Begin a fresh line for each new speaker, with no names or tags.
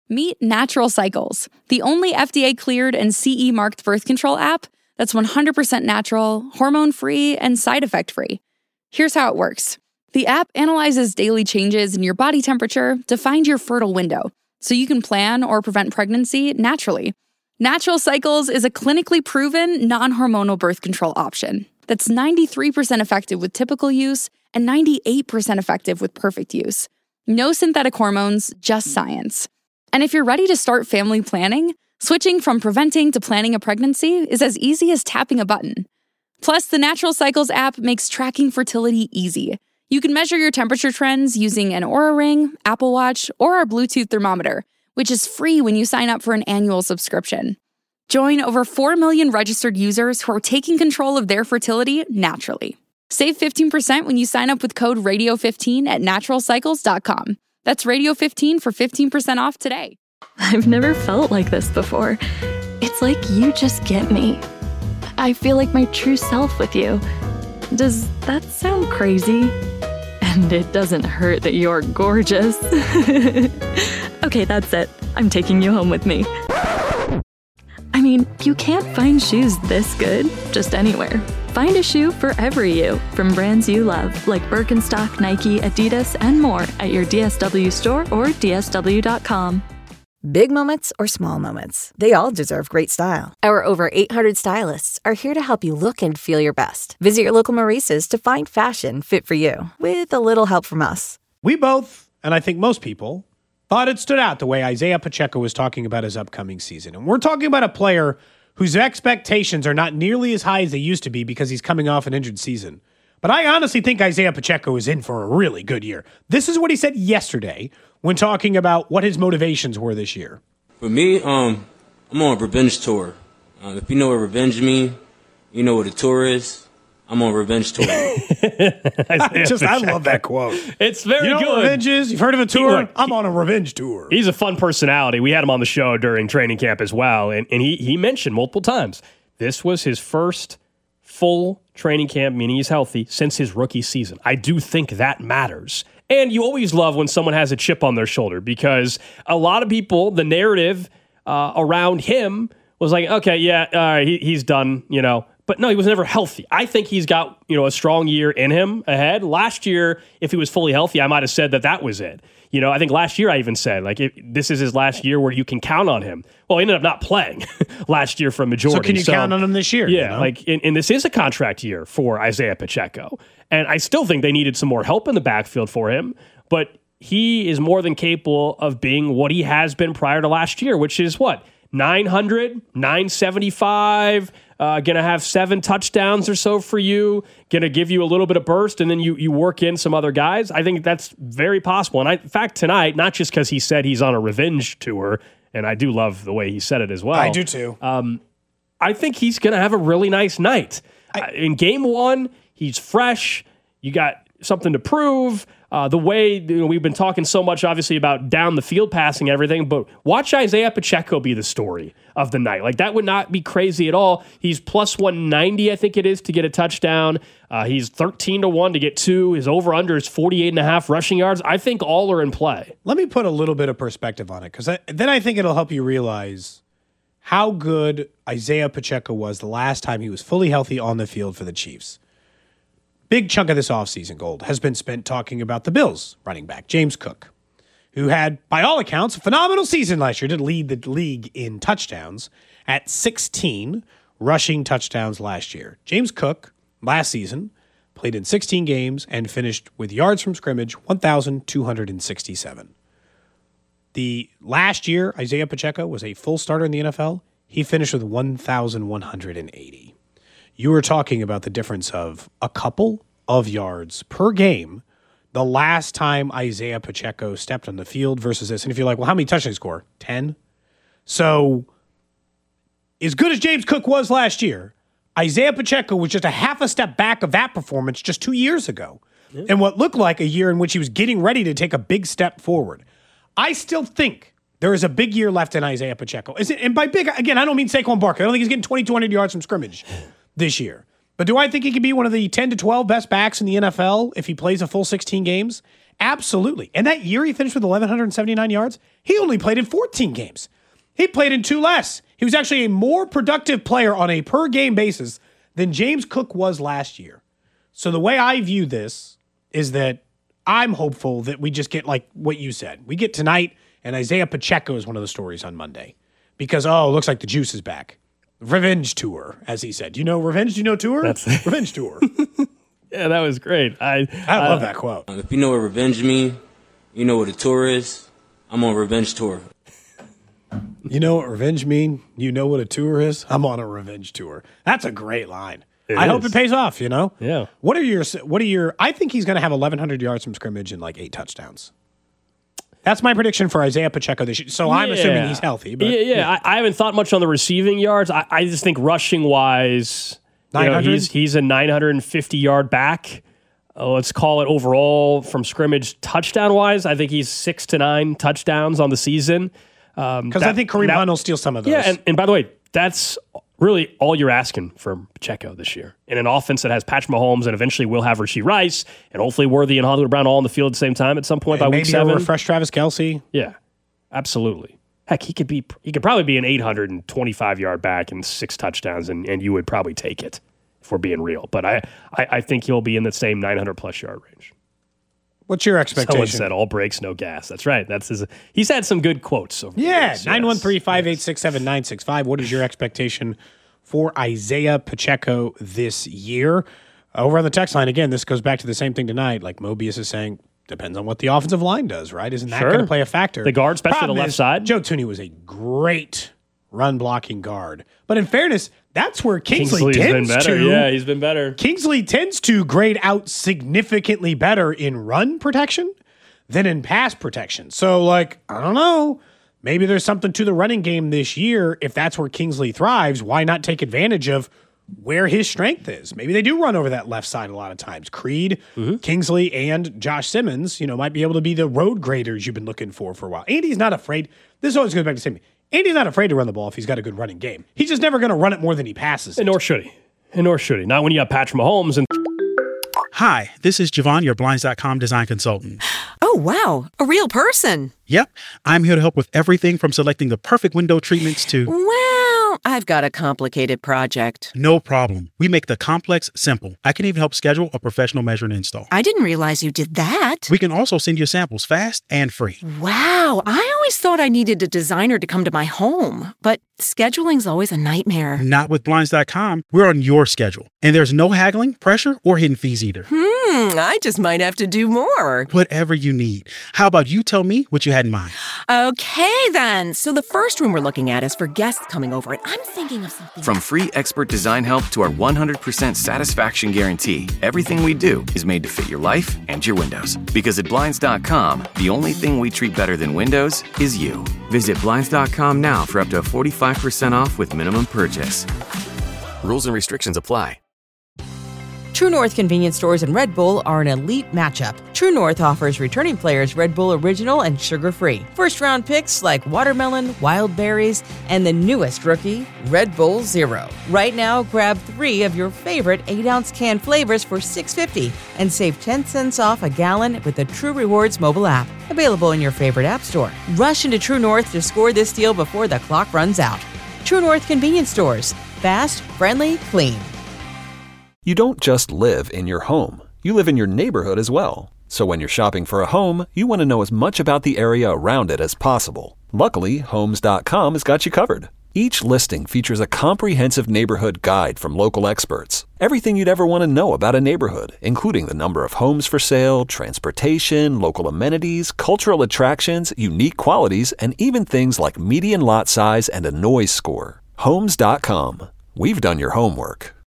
Meet Natural Cycles, the only FDA-cleared and CE-marked birth control app that's 100% natural, hormone-free, and side effect-free. Here's how it works. The app analyzes daily changes in your body temperature to find your fertile window, so you can plan or prevent pregnancy naturally. Natural Cycles is a clinically proven, non-hormonal birth control option that's 93% effective with typical use and 98% effective with perfect use. No synthetic hormones, just science. And if you're ready to start family planning, switching from preventing to planning a pregnancy is as easy as tapping a button. Plus, the Natural Cycles app makes tracking fertility easy. You can measure your temperature trends using an Oura Ring, Apple Watch, or our Bluetooth thermometer, which is free when you sign up for an annual subscription. Join over 4 million registered users who are taking control of their fertility naturally. Save 15% when you sign up with code RADIO15 at naturalcycles.com. That's Radio15 for 15% off today.
I've never felt like this before. It's like you just get me. I feel like my true self with you. Does that sound crazy? And it doesn't hurt that you're gorgeous. Okay, that's it. I'm taking you home with me. I mean, you can't find shoes this good just anywhere. Find a shoe for every you, from brands you love, like Birkenstock, Nike, Adidas, and more at your DSW store or dsw.com.
Big moments or small moments, they all deserve great style. Our over 800 stylists are here to help you look and feel your best. Visit your local Maurices to find fashion fit for you, with a little help from us.
We both, and I think most people, thought it stood out the way Isaiah Pacheco was talking about his upcoming season. And we're talking about a player whose expectations are not nearly as high as they used to be because he's coming off an injured season. But I honestly think Isaiah Pacheco is in for a really good year. This is what he said yesterday when talking about what his motivations were this year.
For me, I'm on a revenge tour. If you know what revenge means, you know what a tour is. I'm on a revenge tour.
I love that quote.
It's very good.
You know what revenge is? You've heard of a tour? I'm on a revenge tour.
He's a fun personality. We had him on the show during training camp as well, and he mentioned multiple times this was his first full training camp, meaning he's healthy, since his rookie season. I do think that matters. And you always love when someone has a chip on their shoulder because a lot of people, the narrative around him was like, okay, yeah, all right, he's done, you know. But no, he was never healthy. I think he's got, a strong year in him ahead. Last year, if he was fully healthy, I might have said that was it. I think last year I even said, this is his last year where you can count on him. Well, he ended up not playing last year for a majority.
So can you count on him this year?
Yeah, and this is a contract year for Isaiah Pacheco. And I still think they needed some more help in the backfield for him. But he is more than capable of being what he has been prior to last year, which is what? 900, 975, going to have 7 touchdowns or so for you, going to give you a little bit of burst, and then you work in some other guys. I think that's very possible. And in fact, tonight, not just because he said he's on a revenge tour, and I do love the way he said it as well.
I do too.
I think he's going to have a really nice night. In game 1, he's fresh. You got something to prove. The way we've been talking so much, obviously, about down the field passing and everything, but watch Isaiah Pacheco be the story of the night. That would not be crazy at all. He's plus 190, I think it is, to get a touchdown. He's 13-1 to get 2. His over-under is 48.5 rushing yards. I think all are in play.
Let me put a little bit of perspective on it, because then I think it'll help you realize how good Isaiah Pacheco was the last time he was fully healthy on the field for the Chiefs. Big chunk of this offseason, Gold, has been spent talking about the Bills running back, James Cook, who had, by all accounts, a phenomenal season last year to lead the league in touchdowns at 16 rushing touchdowns last year. James Cook, last season, played in 16 games and finished with yards from scrimmage, 1,267. The last year, Isaiah Pacheco was a full starter in the NFL. He finished with 1,180. You were talking about the difference of a couple of yards per game the last time Isaiah Pacheco stepped on the field versus this. And if you're like, well, how many touchdowns did he score? 10? So as good as James Cook was last year, Isaiah Pacheco was just a half a step back of that performance just 2 years ago. Yeah. And what looked like a year in which he was getting ready to take a big step forward. I still think there is a big year left in Isaiah Pacheco. And by big, again, I don't mean Saquon Barkley. I don't think he's getting 2,200 yards from scrimmage this year. But do I think he could be one of the 10 to 12 best backs in the NFL if he plays a full 16 games Absolutely. And that year he finished with 1,179 yards. He only played in 14 games. He played in 2 less. He was actually a more productive player on a per-game basis than James Cook was last year. So the way I view this is that I'm hopeful that we just get like what you said. We get tonight, and Isaiah Pacheco is one of the stories on Monday. Because, it looks like the juice is back. Revenge tour, as he said. Do you know revenge? Do you know tour? Revenge tour.
Yeah, that was great. I
love that quote.
If you know what revenge mean, you know what a tour is. I'm on revenge tour.
You know what revenge mean? You know what a tour is? I'm on a revenge tour. That's a great line. I hope it pays off,
Yeah.
What are your I think he's going to have 1,100 yards from scrimmage and like 8 touchdowns. That's my prediction for Isaiah Pacheco this year. So I'm assuming he's healthy. But
I haven't thought much on the receiving yards. I just think rushing wise, he's a 950-yard back. Let's call it overall from scrimmage touchdown wise. I think he's 6 to 9 touchdowns on the season.
Because I think Kareem Hunt will steal some of those.
Yeah, and by the way, that's really all you're asking from Pacheco this year. In an offense that has Patrick Mahomes and eventually will have Rashee Rice and hopefully Worthy and Hollywood Brown all on the field at the same time at some point by week 7.
Maybe refresh Travis Kelce.
Yeah, absolutely. Heck, he could probably be an 825-yard back and 6 touchdowns, and you would probably take it if we're being real. But I think he'll be in the same 900-plus yard range.
What's your expectation?
Someone said, all brakes, no gas. That's right. He's had some good quotes over the years.
913-586-7965. What is your expectation for Isaiah Pacheco this year? Over on the text line, again, this goes back to the same thing tonight. Like Mobius is saying, depends on what the offensive line does, right? Isn't that going to play a factor?
The guard, especially the left side.
Joe Thuney was a great run-blocking guard. But in fairness, that's where Kingsley's
been better. Yeah, he's been better.
Kingsley tends to grade out significantly better in run protection than in pass protection. So, I don't know. Maybe there's something to the running game this year. If that's where Kingsley thrives, why not take advantage of where his strength is? Maybe they do run over that left side a lot of times. Creed, Kingsley, and Josh Simmons, might be able to be the road graders you've been looking for a while. Andy's not afraid. This always goes back to the same thing. Andy's not afraid to run the ball if he's got a good running game. He's just never going to run it more than he passes.
And nor should he. Not when you have Patrick Mahomes.
Hi, this is Javon, your Blinds.com design consultant.
Oh, wow. A real person.
Yep. I'm here to help with everything from selecting the perfect window treatments to...
Well, I've got a complicated project.
No problem. We make the complex simple. I can even help schedule a professional measure and install.
I didn't realize you did that.
We can also send you samples fast and free.
Wow. I always thought I needed a designer to come to my home, but scheduling's always a nightmare.
Not with Blinds.com. We're on your schedule. And there's no haggling, pressure, or hidden fees either.
I just might have to do more.
Whatever you need. How about you tell me what you had in mind?
Okay, then. So the first room we're looking at is for guests coming over, and I'm thinking of something.
From free expert design help to our 100% satisfaction guarantee, everything we do is made to fit your life and your windows. Because at Blinds.com, the only thing we treat better than windows is you. Visit Blinds.com now for up to 45% off with minimum purchase. Rules and restrictions apply.
True North convenience stores and Red Bull are an elite matchup. True North offers returning players Red Bull Original and sugar-free. First-round picks like watermelon, wild berries, and the newest rookie, Red Bull Zero. Right now, grab 3 of your favorite 8-ounce can flavors for $6.50 and save 10 cents off a gallon with the True Rewards mobile app. Available in your favorite app store. Rush into True North to score this deal before the clock runs out. True North convenience stores. Fast, friendly, clean.
You don't just live in your home. You live in your neighborhood as well. So when you're shopping for a home, you want to know as much about the area around it as possible. Luckily, Homes.com has got you covered. Each listing features a comprehensive neighborhood guide from local experts. Everything you'd ever want to know about a neighborhood, including the number of homes for sale, transportation, local amenities, cultural attractions, unique qualities, and even things like median lot size and a noise score. Homes.com. We've done your homework.